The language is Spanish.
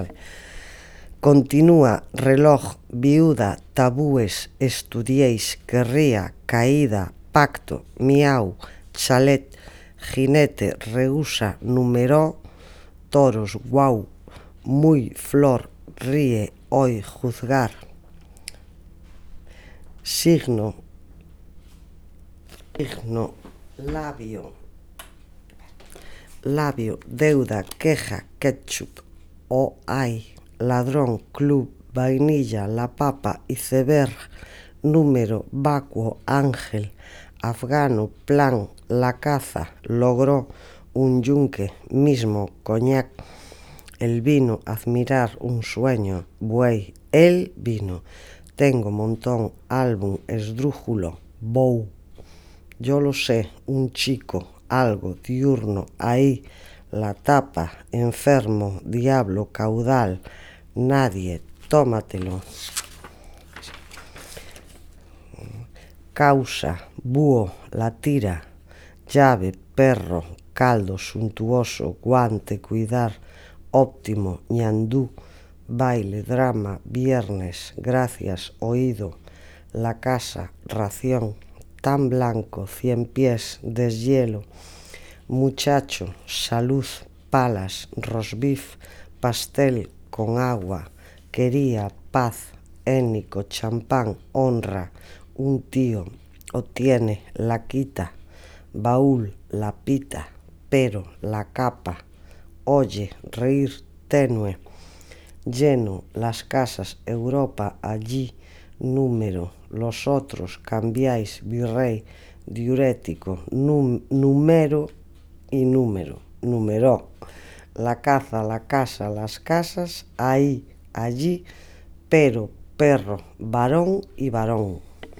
Continúa, reloj, viuda, tabúes, estudiéis, querría, caída, pacto, miau, chalet, jinete, rehúsa, numeró, toros, guau, muy, flor, ríe, hoy, juzgar, signo, labio, deuda, queja, ketchup, o ay, ladrón, club, vainilla, la papa, iceberg, número, vacuo, ángel, afgano, plan, la caza, logró, un yunque, mismo, coñac, el vino, admirar, un sueño, buey, el vino, tengo, montón, álbum, esdrújulo, bow, yo lo sé, un chico, algo, diurno, ahí, la tapa, enfermo, diablo, caudal, nadie, tómatelo, causa, búho, la tira, llave, perro, caldo, suntuoso, guante, cuidar, óptimo, ñandú, baile, drama, viernes, gracias, oído, la casa, ración, tan blanco, 100 pies, deshielo, muchacho, salud, palas, rosbif, pastel con agua, quería, paz, étnico, champán, honra, un tío, obtiene, la quita, baúl, la pita, pero, la capa, oye, reír, tenue, lleno, las casas, Europa, allí, número, los otros, cambiáis, virrey, diurético, número y número, numeró, la caza, la casa, las casas, ahí, allí, pero, perro, varón y varón.